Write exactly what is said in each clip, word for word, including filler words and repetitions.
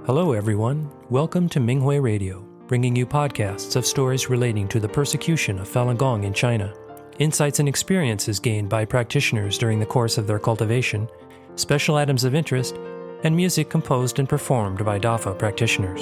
Hello everyone, welcome to Minghui Radio, bringing you podcasts of stories relating to the persecution of Falun Gong in China, insights and experiences gained by practitioners during the course of their cultivation, special items of interest, and music composed and performed by Dafa practitioners.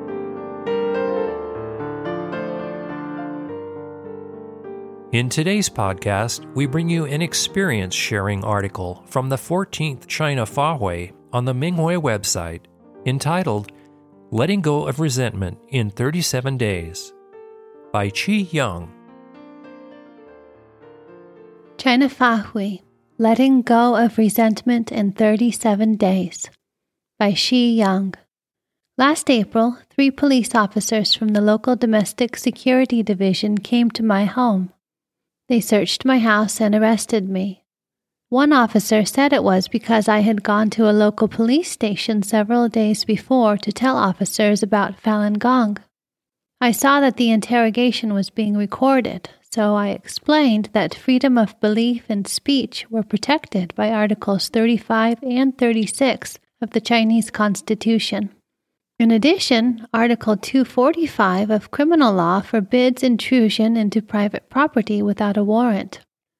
In today's podcast, we bring you an experience-sharing article from the fourteenth China Fahui on the Minghui website entitled Letting Go of Resentment in thirty-seven Days by Qi Yang. China Fahui, Letting Go of Resentment in thirty-seven Days by Qi Yang. Last April, three police officers from the local domestic security division came to my home. They searched my house and arrested me. One officer said it was because I had gone to a local police station several days before to tell officers about Falun Gong. I saw that the interrogation was being recorded, so I explained that freedom of belief and speech were protected by Articles thirty-five and thirty-six of the Chinese Constitution. In addition, Article two forty-five of criminal law forbids intrusion into private property without a warrant.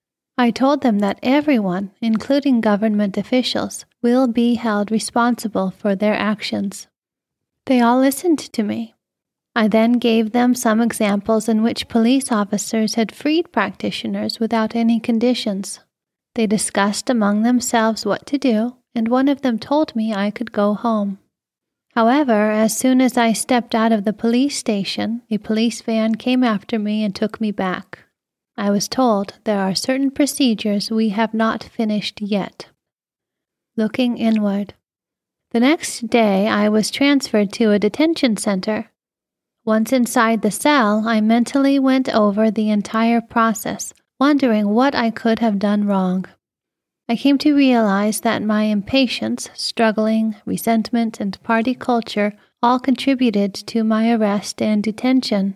I told them that everyone, including government officials, will be held responsible for their actions. They all listened to me. I then gave them some examples in which police officers had freed practitioners without any conditions. They discussed among themselves what to do, and one of them told me I could go home. However, as soon as I stepped out of the police station, a police van came after me and took me back. I was told there are certain procedures we have not finished yet. Looking inward. The next day, I was transferred to a detention center. Once inside the cell, I mentally went over the entire process, wondering what I could have done wrong. I came to realize that my impatience, struggling, resentment, and party culture all contributed to my arrest and detention.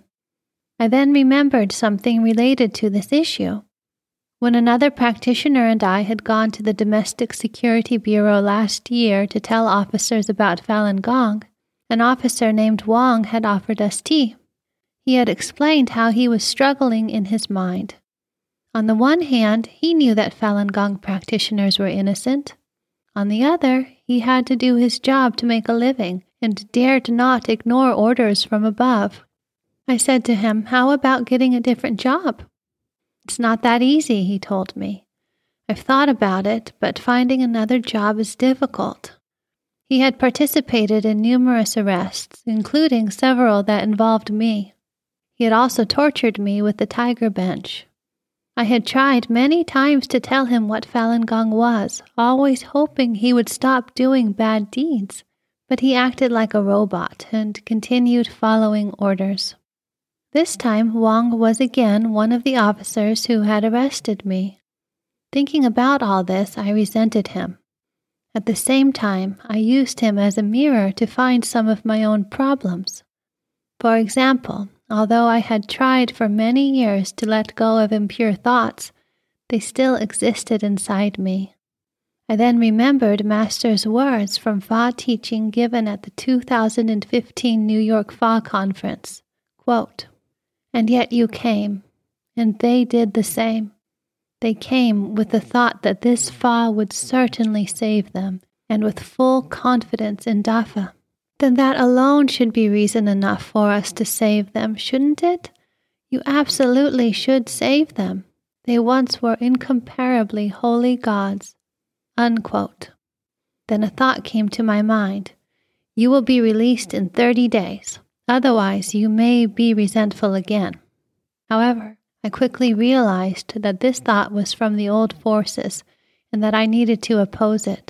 I then remembered something related to this issue. When another practitioner and I had gone to the Domestic Security Bureau last year to tell officers about Falun Gong, an officer named Wang had offered us tea. He had explained how he was struggling in his mind. On the one hand, he knew that Falun Gong practitioners were innocent. On the other, he had to do his job to make a living and dared not ignore orders from above. I said to him, how about getting a different job? It's not that easy, he told me. I've thought about it, but finding another job is difficult. He had participated in numerous arrests, including several that involved me. He had also tortured me with the tiger bench. I had tried many times to tell him what Falun Gong was, always hoping he would stop doing bad deeds, but he acted like a robot and continued following orders. This time, Wang was again one of the officers who had arrested me. Thinking about all this, I resented him. At the same time, I used him as a mirror to find some of my own problems. For example, although I had tried for many years to let go of impure thoughts, they still existed inside me. I then remembered Master's words from Fa teaching given at the two thousand fifteen New York Fa Conference. Quote, "And yet you came, and they did the same. They came with the thought that this Fa would certainly save them, and with full confidence in Dafa. Then that alone should be reason enough for us to save them, shouldn't it? You absolutely should save them. They once were incomparably holy gods." Unquote. Then a thought came to my mind. You will be released in thirty days. Otherwise, you may be resentful again. However, I quickly realized that this thought was from the old forces and that I needed to oppose it.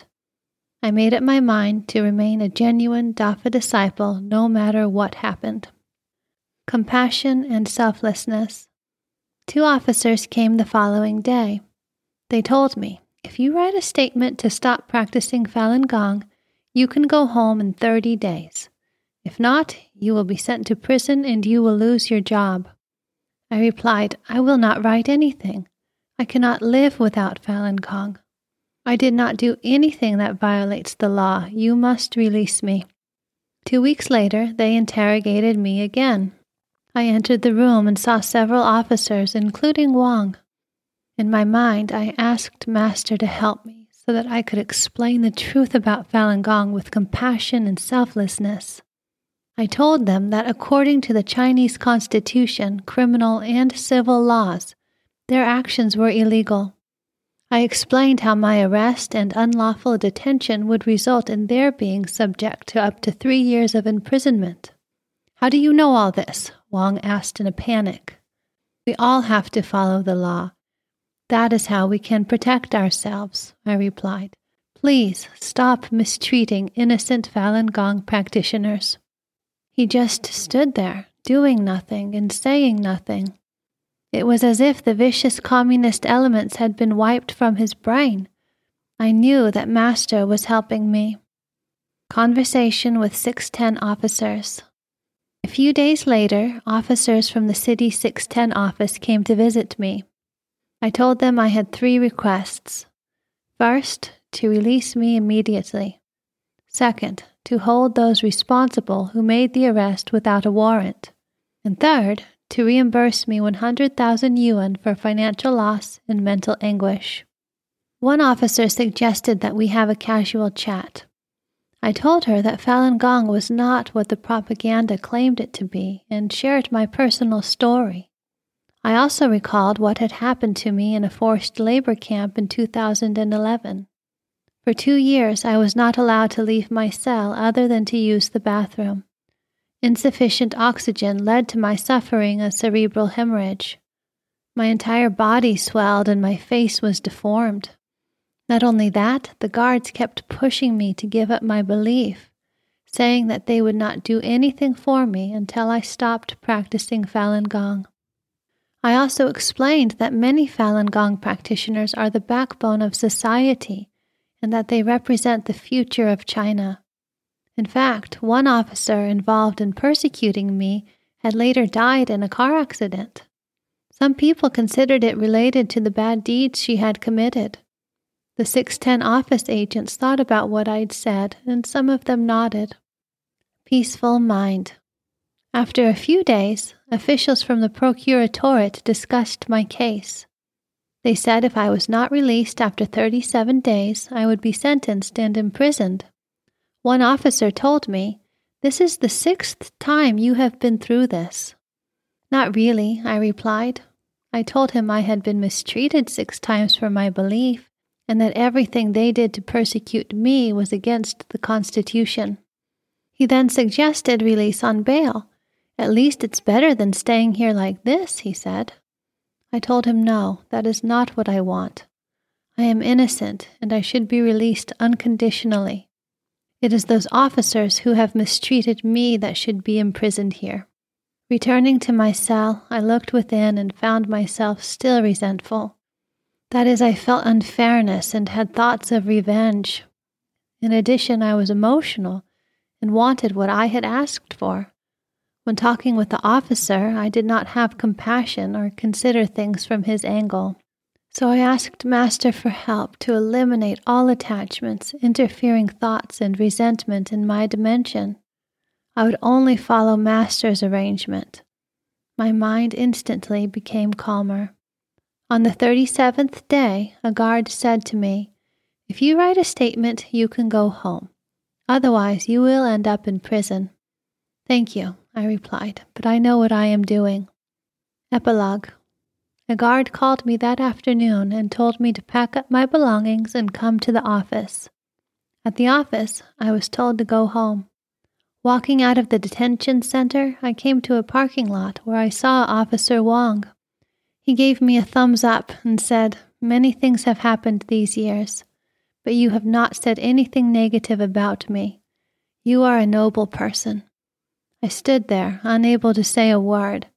I made up my mind to remain a genuine Dafa disciple no matter what happened. Compassion and selflessness. Two officers came the following day. They told me, if you write a statement to stop practicing Falun Gong, you can go home in thirty days. If not, you will be sent to prison and you will lose your job. I replied, I will not write anything. I cannot live without Falun Gong. I did not do anything that violates the law. You must release me. Two weeks later, they interrogated me again. I entered the room and saw several officers, including Wang. In my mind, I asked Master to help me so that I could explain the truth about Falun Gong with compassion and selflessness. I told them that according to the Chinese Constitution, criminal and civil laws, their actions were illegal. I explained how my arrest and unlawful detention would result in their being subject to up to three years of imprisonment. "How do you know all this?" Wang asked in a panic. "We all have to follow the law. That is how we can protect ourselves," I replied. "Please stop mistreating innocent Falun Gong practitioners." He just stood there, doing nothing and saying nothing. It was as if the vicious communist elements had been wiped from his brain. I knew that Master was helping me. Conversation with six ten officers. A few days later, officers from the City six ten office came to visit me. I told them I had three requests. First, to release me immediately. Second, to hold those responsible who made the arrest without a warrant. And third, to reimburse me one hundred thousand yuan for financial loss and mental anguish. One officer suggested that we have a casual chat. I told her that Falun Gong was not what the propaganda claimed it to be and shared my personal story. I also recalled what had happened to me in a forced labor camp in two thousand eleven. For two years I was not allowed to leave my cell other than to use the bathroom. Insufficient oxygen led to my suffering a cerebral hemorrhage. My entire body swelled and my face was deformed. Not only that, the guards kept pushing me to give up my belief, saying that they would not do anything for me until I stopped practicing Falun Gong. I also explained that many Falun Gong practitioners are the backbone of society and that they represent the future of China. In fact, one officer involved in persecuting me had later died in a car accident. Some people considered it related to the bad deeds she had committed. The six ten office agents thought about what I'd said, and some of them nodded. Peaceful mind. After a few days, officials from the Procuratorate discussed my case. They said if I was not released after thirty-seven days, I would be sentenced and imprisoned. One officer told me, "This is the sixth time you have been through this." "Not really," I replied. I told him I had been mistreated six times for my belief, and that everything they did to persecute me was against the Constitution. He then suggested release on bail. "At least it's better than staying here like this," he said. I told him no, that is not what I want. I am innocent, and I should be released unconditionally. It is those officers who have mistreated me that should be imprisoned here. Returning to my cell, I looked within and found myself still resentful. That is, I felt unfairness and had thoughts of revenge. In addition, I was emotional and wanted what I had asked for. When talking with the officer, I did not have compassion or consider things from his angle. So I asked Master for help to eliminate all attachments, interfering thoughts, and resentment in my dimension. I would only follow Master's arrangement. My mind instantly became calmer. On the thirty-seventh day, a guard said to me, "If you write a statement, you can go home. Otherwise, you will end up in prison." "Thank you," I replied, "but I know what I am doing." Epilogue. A guard called me that afternoon and told me to pack up my belongings and come to the office. At the office, I was told to go home. Walking out of the detention center, I came to a parking lot where I saw Officer Wang. He gave me a thumbs up and said, "Many things have happened these years, but you have not said anything negative about me. You are a noble person." I stood there, unable to say a word.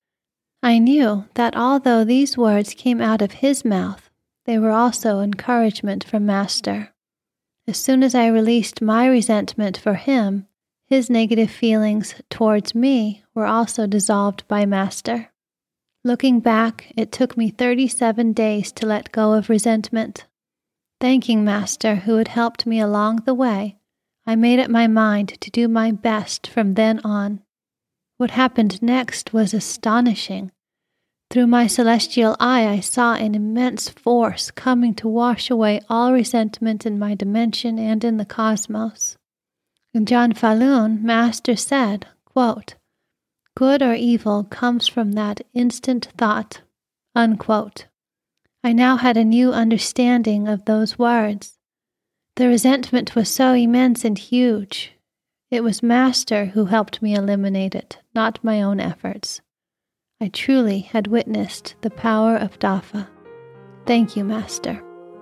I knew that although these words came out of his mouth, they were also encouragement from Master. As soon as I released my resentment for him, his negative feelings towards me were also dissolved by Master. Looking back, it took me thirty-seven days to let go of resentment. Thanking Master, who had helped me along the way, I made up my mind to do my best from then on. What happened next was astonishing. Through my celestial eye, I saw an immense force coming to wash away all resentment in my dimension and in the cosmos. In John Falun, Master said, quote, "Good or evil comes from that instant thought," unquote. I now had a new understanding of those words. The resentment was so immense and huge. It was Master who helped me eliminate it, not my own efforts. I truly had witnessed the power of Dafa. Thank you, Master.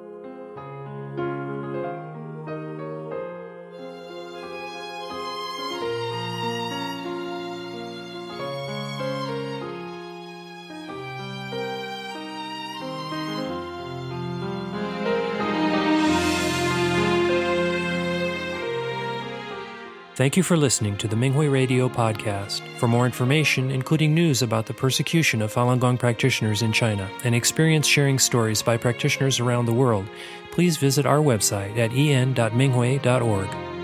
Thank you for listening to the Minghui Radio podcast. For more information, including news about the persecution of Falun Gong practitioners in China and experience-sharing stories by practitioners around the world, please visit our website at en dot minghui dot org.